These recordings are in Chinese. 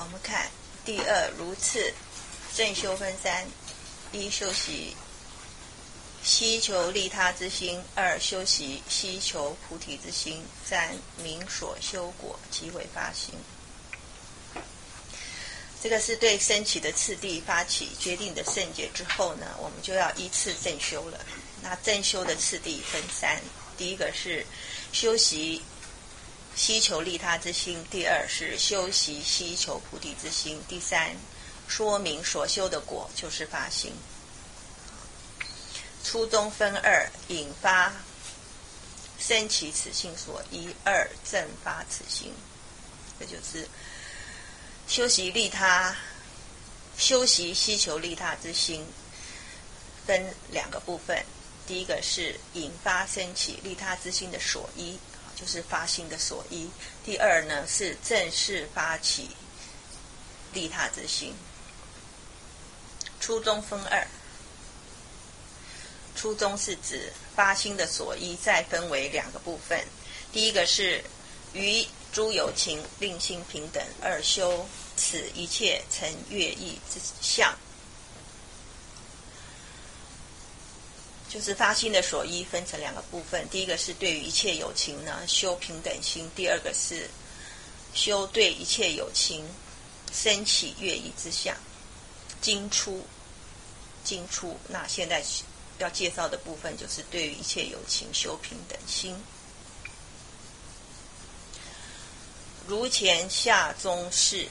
我们看第二如次，正修分三：一、修习希求利他之心；二、修习希求菩提之心；三、明所修果即为发心。这个是对升起的次第发起决定的圣解之后呢，我们就要依次正修了。那正修的次第分三：第一个是修习希求利他之心，第二是修习希求菩提之心，第三说明所修的果就是发心。初中分二：引发升起此心所依；二正发此心。这就是修习利他，修习希求利他之心分两个部分。第一个是引发升起利他之心的所依，就是发心的所依。第二呢是正式发起利他之心。初中分二，初中是指发心的所依，再分为两个部分。第一个是于诸有情令心平等，二修此一切成乐意之相。就是发心的所依分成两个部分，第一个是对于一切有情呢修平等心，第二个是修对一切有情升起乐意之相。经出，那现在要介绍的部分就是对于一切有情修平等心。如前下中士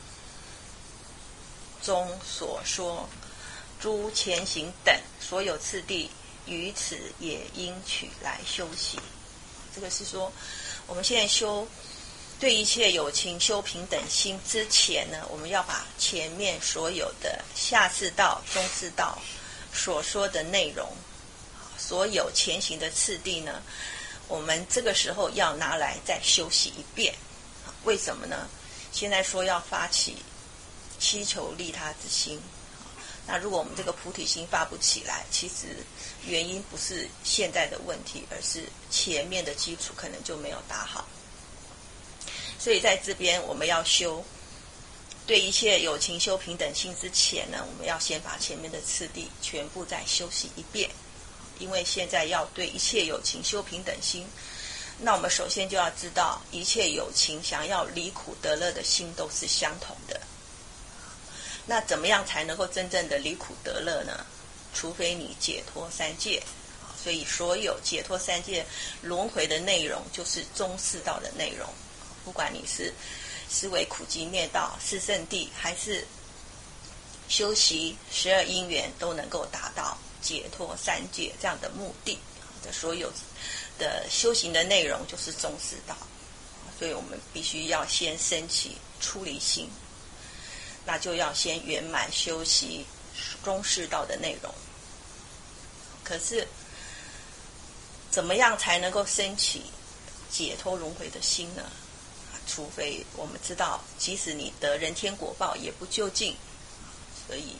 中所说，诸前行等所有次第，于此也应取来修习。这个是说我们现在修对一切有情修平等心之前呢，我们要把前面所有的下士道、中士道所说的内容，所有前行的次第呢，我们这个时候要拿来再修习一遍。为什么呢？现在说要发起希求利他之心，那如果我们这个菩提心发不起来，其实原因不是现在的问题，而是前面的基础可能就没有打好。所以在这边我们要修对一切有情修平等心之前呢，我们要先把前面的次第全部再修习一遍。因为现在要对一切有情修平等心，那我们首先就要知道一切有情想要离苦得乐的心都是相同的。那怎么样才能够真正的离苦得乐呢？除非你解脱三界。所以所有解脱三界轮回的内容就是中士道的内容，不管你是思维苦集灭道、四圣谛，还是修习12因缘，都能够达到解脱三界这样的目的的所有的修行的内容就是中士道。所以我们必须要先升起出离心，那就要先圆满修习中士道的内容。可是怎么样才能够升起解脱轮回的心呢？除非我们知道即使你得人天果报也不究竟，所以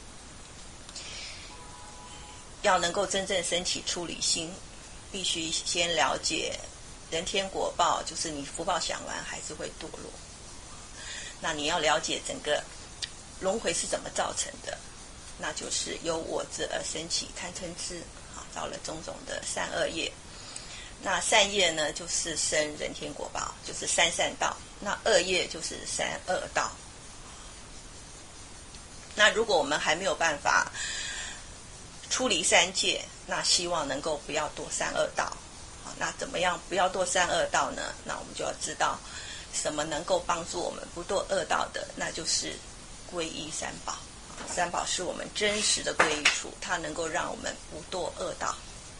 要能够真正升起出离心，必须先了解人天果报就是你福报享完还是会堕落。那你要了解整个轮回是怎么造成的，那就是由我执而生起贪嗔痴，造了种种的善恶业。那善业呢就是生人天果报，就是三善道，那恶业就是三恶道。那如果我们还没有办法出离三界，那希望能够不要堕三恶道。那怎么样不要堕三恶道呢？那我们就要知道什么能够帮助我们不堕恶道的，那就是皈依三宝。三宝是我们真实的皈依处，它能够让我们不堕恶道。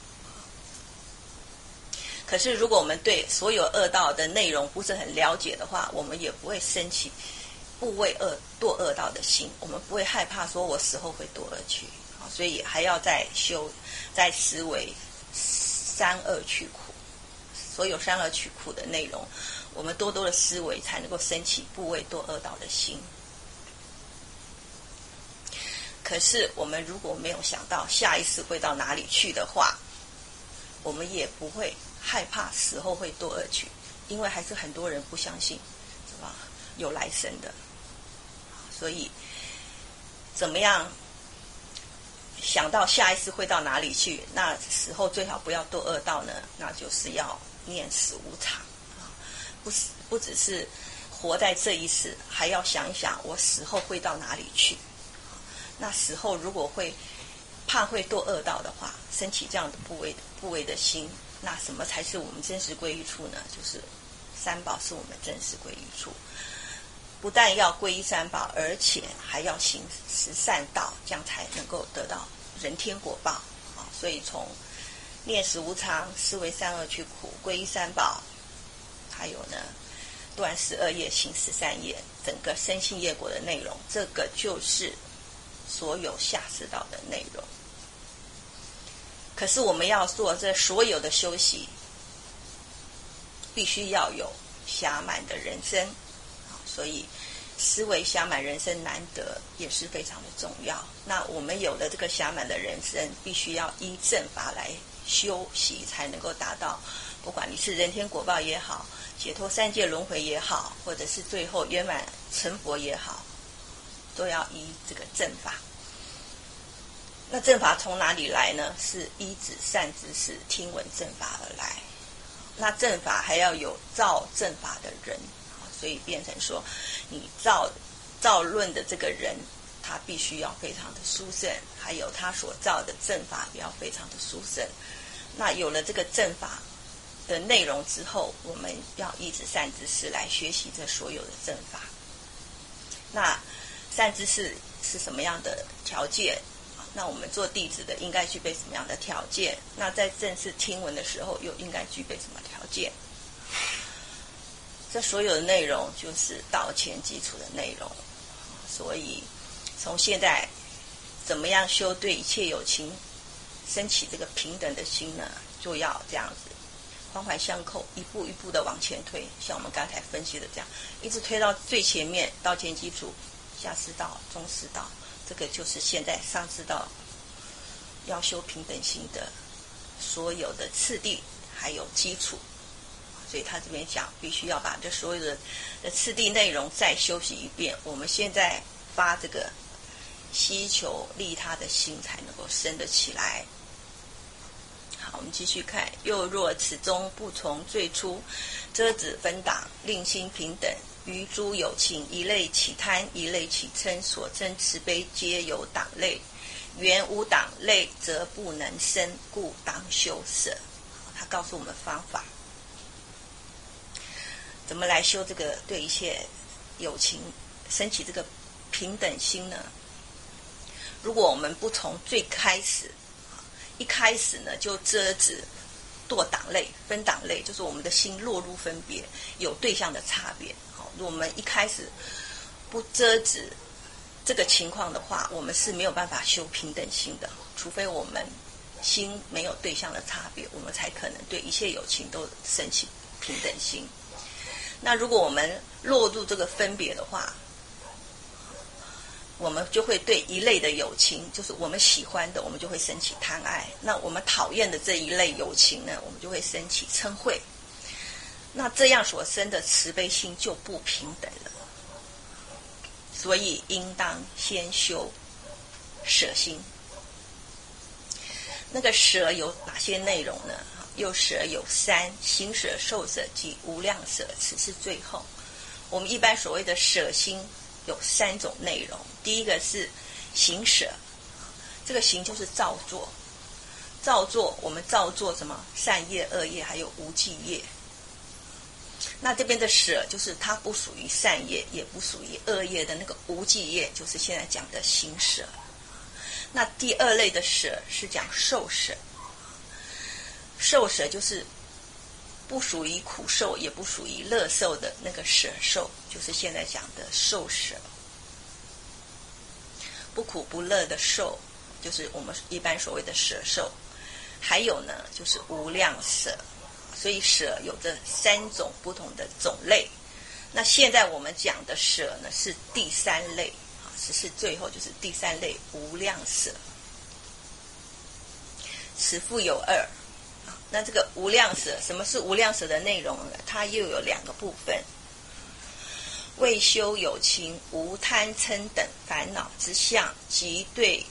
可是如果我们对所有恶道的内容不是很了解的话，我们也不会升起不为堕恶道的心，我们不会害怕说我死后会堕恶趣。所以还要再修再思维三恶去苦，所有三恶去苦的内容，我们多多的思维才能够升起不为堕恶道的心。可是我们如果没有想到下一世会到哪里去的话，我们也不会害怕死后会堕恶趣，因为还是很多人不相信是吧有来生的。 所以怎么样想到下一次会到哪里去，那死后最好不要堕恶道呢，那就是要念死无常，不只是活在这一世，还要想一想我死后会到哪里去。那死后如果怕会堕恶道的话，升起这样的部位的心，那什么才是我们真实归依处呢？就是三宝是我们真实归依处。不但要皈依三宝，而且还要行十善道，这样才能够得到人天果报。所以从念死无常、思维三恶趣苦、皈依三宝，还有呢断十恶业、行十善业，整个身心业果的内容，这个就是所有下士道的内容。可是我们要做这所有的修习，必须要有暇满的人生，所以思维暇满人生难得也是非常的重要。那我们有了这个暇满的人生，必须要依正法来修习，才能够达到，不管你是人天果报也好，解脱三界轮回也好，或者是最后圆满成佛也好，都要依这个正法。那正法从哪里来呢？是依止善知识听闻正法而来。那正法还要有造正法的人，所以变成说你造论的这个人，他必须要非常的殊胜，还有他所造的正法也要非常的殊胜。那有了这个正法的内容之后，我们要依止善知识来学习这所有的正法。那善知识是什么样的条件？那我们做弟子的应该具备什么样的条件？那在正式听闻的时候又应该具备什么条件？这所有的内容就是道前基础的内容。所以从现在怎么样修对一切有情升起这个平等的心呢，就要这样子环环相扣，一步一步的往前推，像我们刚才分析的这样，一直推到最前面，道前基础、下士道、中士道，这个就是现在上士道要修平等心的所有的次第还有基础。所以他这边讲必须要把这所有的次第内容再修习一遍，我们现在发这个希求利他的心才能够生得起来。好，我们继续看，又若此中不从最初遮止分党，令心平等，于诸有情一类起贪，一类起嗔，所生慈悲皆有党类，原无党类则不能生，故当修舍。他告诉我们方法怎么来修这个对一切有情升起这个平等心呢？如果我们不从最开始一开始呢就遮止堕党类分党类，就是我们的心落入分别有对象的差别。如果我们一开始不遮止这个情况的话，我们是没有办法修平等心的，除非我们心没有对象的差别，我们才可能对一切有情都升起平等心。那如果我们落入这个分别的话，我们就会对一类的有情，就是我们喜欢的，我们就会升起贪爱。那我们讨厌的这一类有情呢，我们就会升起嗔恚。那这样所生的慈悲心就不平等了。所以应当先修舍心。那个舍有哪些内容呢？又舍有三：行舍、受舍及无量舍，此是最后。我们一般所谓的舍心有三种内容。第一个是行舍，这个行就是造作，我们造作什么善业、恶业，还有无记业。那这边的舍就是它不属于善业，也不属于恶业的那个无记业，就是现在讲的行舍。那第二类的舍是讲受舍，受舍就是不属于苦受，也不属于乐受的那个舍受，就是现在讲的受舍。不苦不乐的受，就是我们一般所谓的舍受。还有呢，就是无量舍。所以舍有着三种不同的种类。那现在我们讲的舍呢，是第三类，是最后就是第三类无量舍。此复有二。那这个无量舍，什么是无量舍的内容呢？它又有两个部分。 为修有情无贪嗔等烦恼之相，即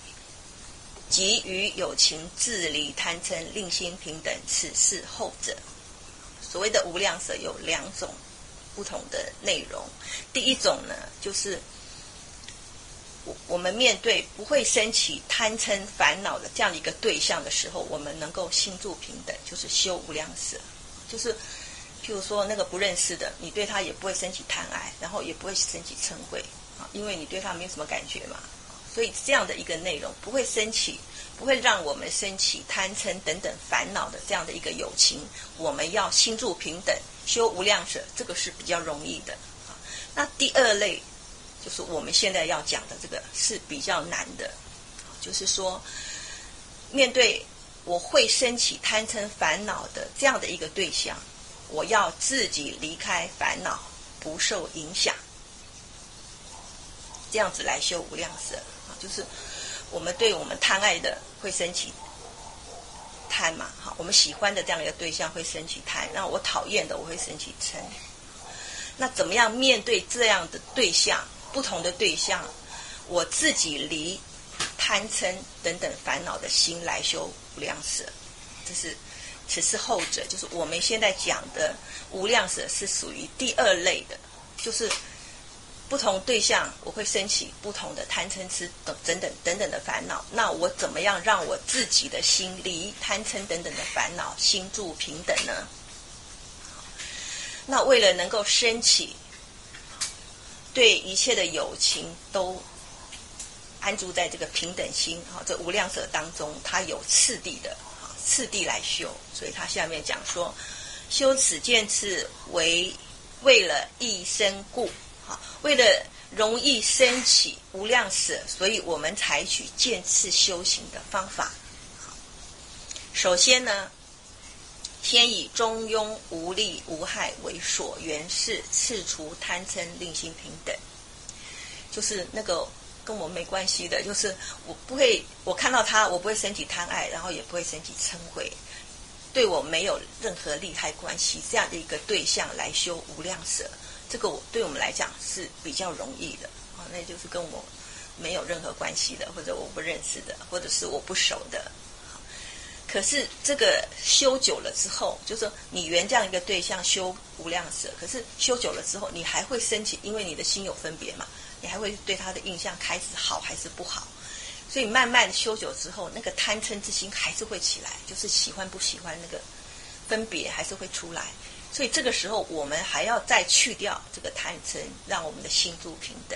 于有情自离贪嗔，令心平等，此是后者。所谓的无量舍有2种不同的内容。第一种呢，就是我们面对不会升起贪嗔烦恼的这样的一个对象的时候，我们能够心住平等，就是修无量舍。就是譬如说那个不认识的，你对他也不会升起贪爱，然后也不会升起嗔恚，因为你对他没有什么感觉嘛。所以这样的一个内容不会让我们升起贪嗔等等烦恼的这样的一个有情，我们要心住平等，修无量舍，这个是比较容易的。那第二类就是我们现在要讲的这个是比较难的，就是说面对我会升起贪嗔烦恼的这样的一个对象，我要自己离开烦恼，不受影响，这样子来修无量舍。就是我们对我们贪爱的会升起贪嘛，我们喜欢的这样一个对象会升起贪，那我讨厌的我会升起嗔。那怎么样面对这样的对象，不同的对象，我自己离贪嗔等等烦恼的心来修无量舍？此是后者，就是我们现在讲的无量舍是属于第二类的，就是不同对象我会升起不同的贪嗔痴等等的烦恼，那我怎么样让我自己的心离贪嗔等等的烦恼，心住平等呢？那为了能够升起对一切的有情都安住在这个平等心，这无量舍当中，它有次第来修。所以他下面讲说，修此见次为了易生故，为了容易升起无量舍，所以我们采取见次修行的方法。首先呢，先以中庸无利无害为所缘事，次除贪嗔，令心平等。就是那个跟我没关系的，就是我看到他，我不会升起贪爱，然后也不会升起嗔恚，对我没有任何利害关系，这样的一个对象来修无量舍，这个对我们来讲是比较容易的，那就是跟我没有任何关系的，或者我不认识的，或者是我不熟的。可是这个修久了之后，就是说你缘这样一个对象修无量舍，可是修久了之后，你还会升起，因为你的心有分别嘛，你还会对他的印象开始好还是不好，所以慢慢修久之后，那个贪嗔之心还是会起来，就是喜欢不喜欢那个分别还是会出来。所以这个时候我们还要再去掉这个贪嗔，让我们的心住平等。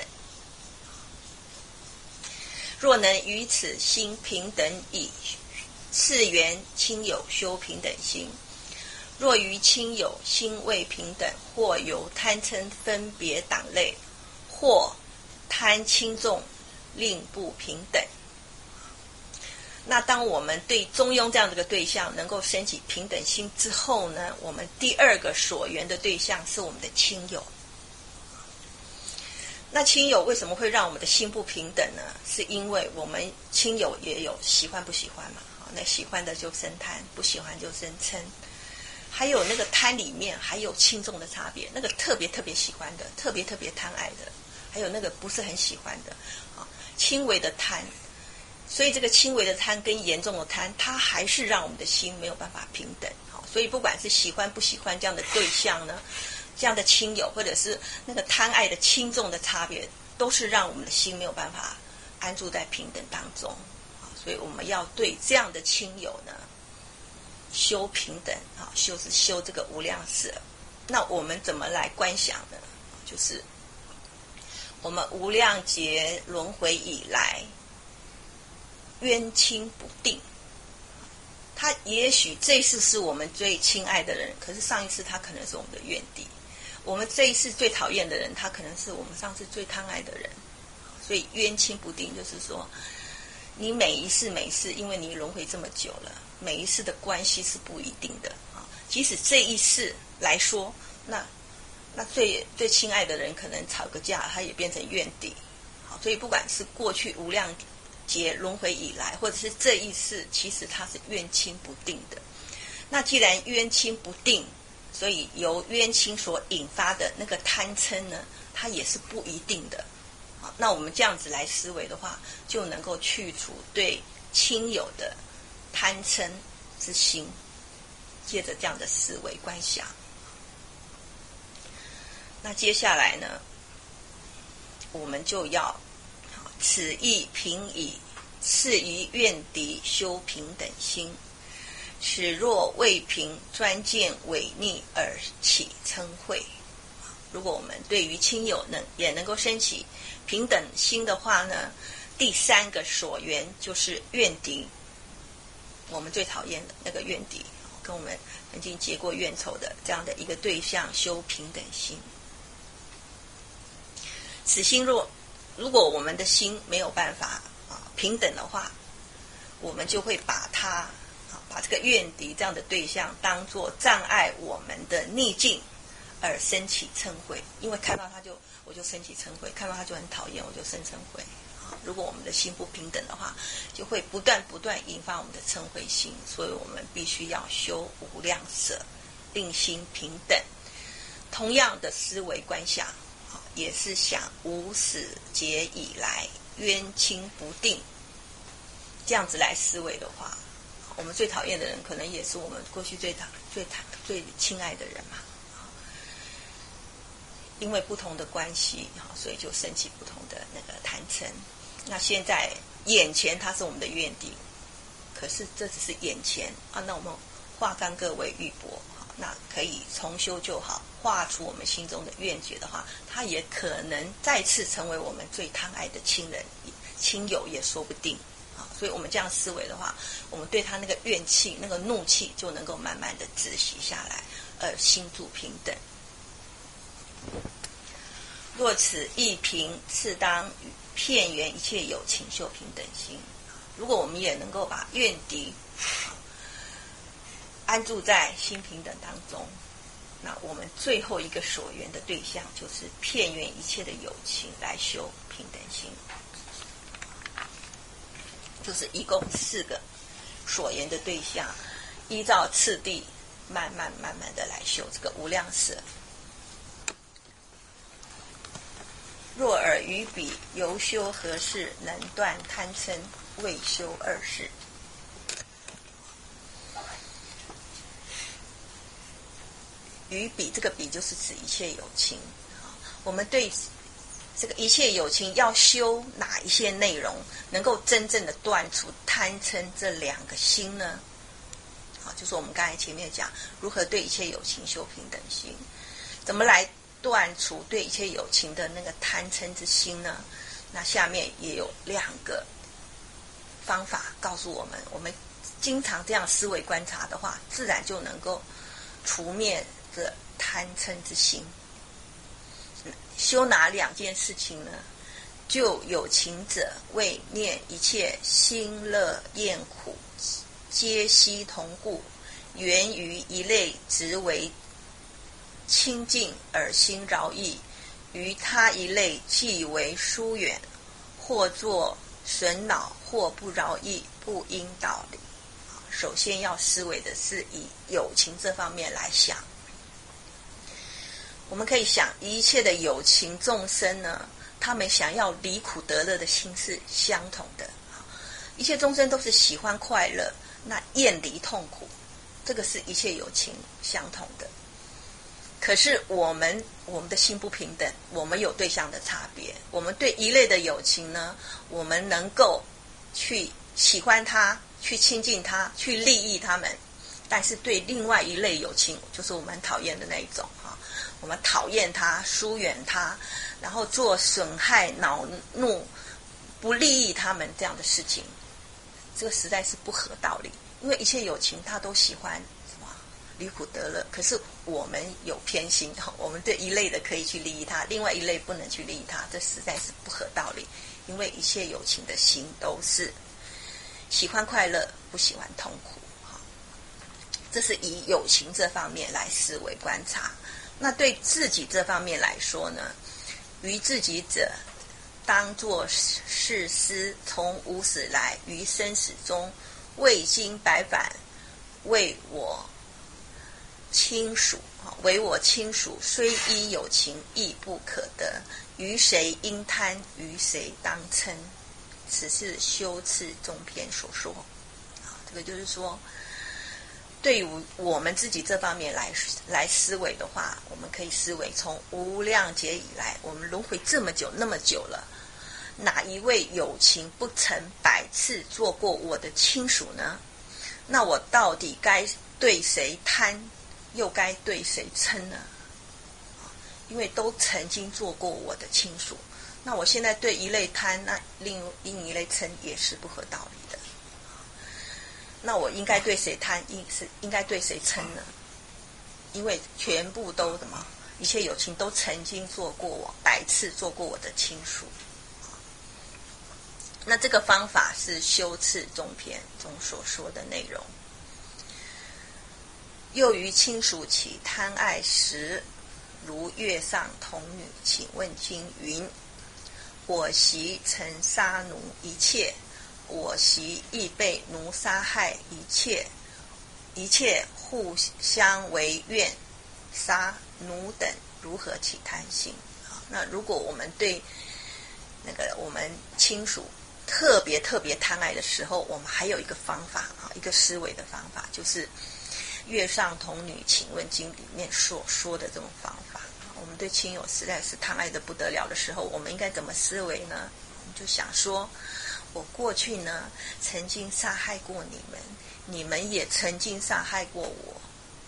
若能于此心平等矣，次缘亲友修平等心。若于亲友心未平等，或由贪嗔分别党类，或贪轻重令不平等。那当我们对中庸这样的一个对象能够升起平等心之后呢，我们第二个所缘的对象是我们的亲友。那亲友为什么会让我们的心不平等呢？是因为我们亲友也有喜欢不喜欢嘛，那喜欢的就生贪，不喜欢就生嗔。还有那个贪里面还有轻重的差别，那个特别喜欢的，特别贪爱的，还有那个不是很喜欢的，轻微的贪。所以这个轻微的贪跟严重的贪，它还是让我们的心没有办法平等。所以不管是喜欢不喜欢这样的对象呢，这样的亲友，或者是那个贪爱的轻重的差别，都是让我们的心没有办法安住在平等当中。所以我们要对这样的亲友呢修平等，修这个无量舍。那我们怎么来观想呢？就是我们无量劫轮回以来冤亲不定，他也许这一世是我们最亲爱的人，可是上一次他可能是我们的怨敌。我们这一世最讨厌的人，他可能是我们上次最贪爱的人。所以冤亲不定，就是说你每一世因为你轮回这么久了，每一世的关系是不一定的即使这一世来说，那最亲爱的人可能吵个架，他也变成怨敌。所以不管是过去无量劫轮回以来，或者是这一世，其实它是冤亲不定的。那既然冤亲不定，所以由冤亲所引发的那个贪嗔呢， 它也是不一定的。那我们这样子来思维的话，就能够去除对亲友的贪嗔之心。接着这样的思维观想，那接下来呢，我们就要此意平矣，次于怨敌修平等心。使若未平，专见违逆而起嗔恚。如果我们对于亲友也能够升起平等心的话呢，第三个所缘就是怨敌，我们最讨厌的那个怨敌，跟我们曾经结过怨仇的这样的一个对象修平等心。此心如果我们的心没有办法平等的话，我们就会把这个怨敌这样的对象当作障碍我们的逆境而生起嗔恚。因为看到他我就生起嗔恚，看到他就很讨厌，我就生嗔恚。如果我们的心不平等的话，就会不断引发我们的嗔恚心。所以我们必须要修无量舍，令心平等。同样的思维观想，也是想无始劫以来冤亲不定，这样子来思维的话，我们最讨厌的人可能也是我们过去最亲爱的人嘛。因为不同的关系，所以就升起不同的那个贪嗔。那现在眼前他是我们的怨敌，可是这只是眼前那我们化干戈为玉帛，那可以重修就好，化除我们心中的怨结的话，他也可能再次成为我们最贪爱的亲人亲友也说不定。所以我们这样思维的话，我们对他那个怨气那个怒气就能够慢慢的止息下来，心住平等。若此意平，次当片缘一切有情修平等心。如果我们也能够把怨敌安住在心平等当中，那我们最后一个所缘的对象就是片缘一切的有情来修平等心。就是一共4个所缘的对象，依照次第慢慢的来修这个无量舍。若尔于彼犹修何事，能断贪嗔，未修二事。于彼，这个彼就是指一切有情。我们对这个一切有情要修哪一些内容，能够真正的断除贪嗔这2个心呢？就是我们刚才前面讲，如何对一切有情修平等心，怎么来断除对一切有情的那个贪嗔之心呢？那下面也有2个方法告诉我们，我们经常这样思维观察的话，自然就能够除灭这贪嗔之心。修哪2件事情呢？就有情者为念一切心乐厌苦，皆悉同故，源于一类直为清净而心饶益，于他一类即为疏远，或作损恼，或不饶益，不应道理。首先要思维的是以有情这方面来想。我们可以想，一切的有情众生呢，他们想要离苦得乐的心是相同的。一切众生都是喜欢快乐，那厌离痛苦，这个是一切有情相同的。可是我们的心不平等，我们有对象的差别。我们对一类的有情呢，我们能够去喜欢他，去亲近他，去利益他们。但是对另外一类有情，就是我们很讨厌的那一种，我们讨厌他，疏远他，然后做损害恼怒不利益他们这样的事情，这个实在是不合道理。因为一切有情他都喜欢什么离苦得乐，可是我们有偏心，我们对一类的可以去利益他，另外一类不能去利益他，这实在是不合道理。因为一切有情的心都是喜欢快乐，不喜欢痛苦。这是以有情这方面来思维观察。那对自己这方面来说呢，于自己者当作是思，从无始来于生死中未经百返，为我亲属，唯我亲属，虽依有情，亦不可得。于谁应贪？于谁当嗔？此是修次中篇所说。这个就是说，对于我们自己这方面来思维的话，我们可以思维从无量劫以来，我们轮回这么久那么久了，哪一位有情不曾100次做过我的亲属呢？那我到底该对谁贪，又该对谁嗔呢？因为都曾经做过我的亲属，那我现在对一类贪，那另一类嗔也是不合道理的。那我应该对谁贪，应该对谁嗔呢？因为全部都什么，一切有情都曾经做过我100次做过我的亲属。那这个方法是修次中篇中所说的内容。又于亲属起贪爱时，如月上童女，请问经云：我昔曾杀奴一切，我昔亦被奴杀害一切，一切互相为怨，杀奴等如何起贪心？那如果我们对那个我们亲属特别贪爱的时候，我们还有一个方法，一个思维的方法，就是月上童女请问经里面所说的这种方法。我们对亲友实在是贪爱的不得了的时候，我们应该怎么思维呢？我们就想说，我过去呢曾经杀害过你们，你们也曾经杀害过我。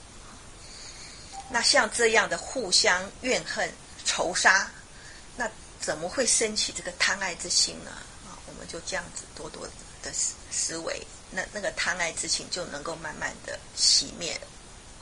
那像这样的互相怨恨仇杀，那怎么会升起这个贪爱之心呢？我们就这样子多的思维，那个贪爱之情就能够慢慢的熄灭了。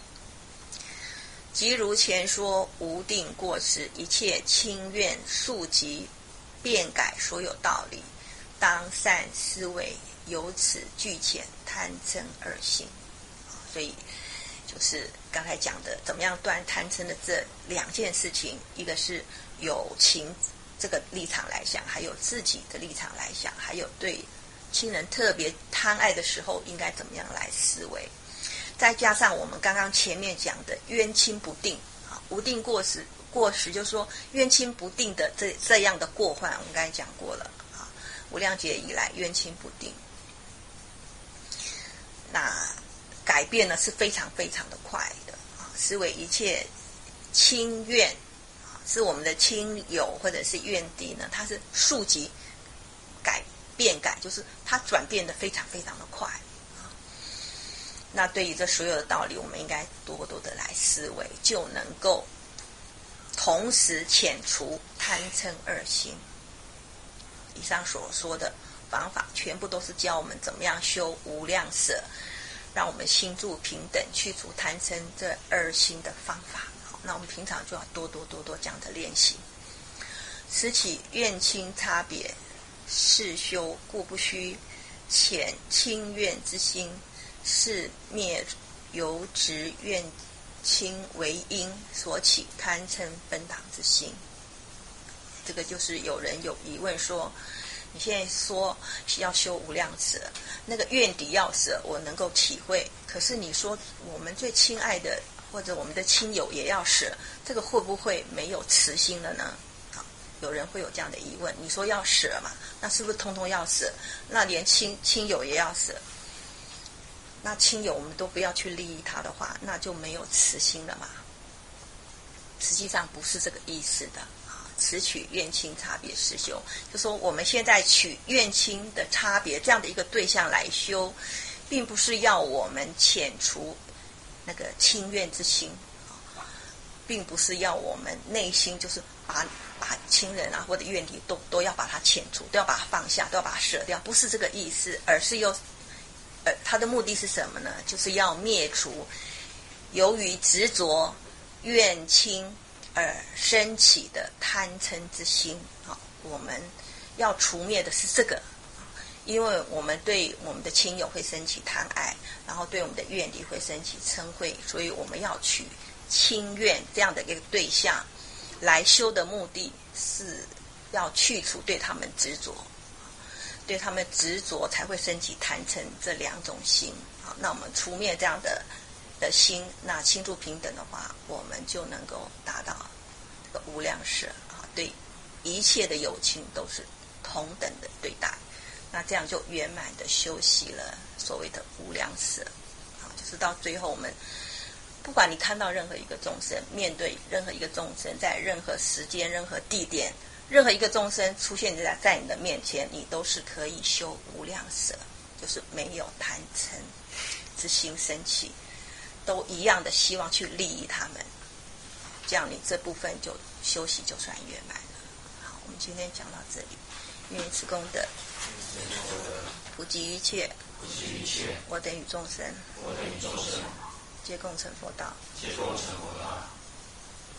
即如前说，无定过失，一切轻怨速疾变改所有道理，当善思维，由此俱遣贪嗔二心。所以就是刚才讲的，怎么样断贪嗔的这2件事情，一个是有情这个立场来想，还有自己的立场来想，还有对亲人特别贪爱的时候应该怎么样来思维。再加上我们刚刚前面讲的冤亲不定，无定过失就是说冤亲不定的这样的过患，我们刚才讲过了啊，无量劫以来冤亲不定，那改变呢是非常的快的啊，思维一切亲怨是我们的亲友或者是怨敌呢，它是速疾变改，就是它转变的非常的快。那对于这所有的道理，我们应该多的来思维，就能够同时遣除贪嗔二心。以上所说的方法，全部都是教我们怎么样修无量舍，让我们心住平等，去除贪嗔这二心的方法。好，那我们平常就要多这样的练习。此起怨亲差别，是修故不虚遣亲怨之心，是灭由执怨亲为因所起贪嗔分党之心。这个就是有人有疑问说，你现在说要修无量舍，那个怨敌要舍我能够体会，可是你说我们最亲爱的或者我们的亲友也要舍，这个会不会没有慈心了呢？有人会有这样的疑问，你说要舍嘛，那是不是通通要舍？那连亲友也要舍，那亲友我们都不要去利益他的话，那就没有慈心了嘛？实际上不是这个意思的。此取怨亲差别是修，就说我们现在取怨亲的差别这样的一个对象来修，并不是要我们遣除那个亲怨之心，并不是要我们内心就是把亲人啊或者怨敌都要把它遣除，都要把它放下，都要把它舍掉，不是这个意思，而是他的目的是什么呢？就是要灭除由于执着怨亲而升起的贪嗔之心。我们要除灭的是这个，因为我们对我们的亲友会升起贪爱，然后对我们的怨敌会升起嗔恚，所以我们要取亲怨这样的一个对象来修的目的是要去除对他们执着，对他们执着才会升起贪嗔这2种心。好，那我们除灭这样的的心，那心住平等的话，我们就能够达到这个无量舍啊，对一切的有情都是同等的对待，那这样就圆满的修习了所谓的无量舍啊，就是到最后我们不管你看到任何一个众生，面对任何一个众生，在任何时间、任何地点，任何一个众生出现在你的面前，你都是可以修无量舍，就是没有贪嗔之心生起，都一样的希望去利益他们，这样你这部分就修习就算圆满了。好，我们今天讲到这里，愿以此功德普及一切，我等与众生，皆共成佛道。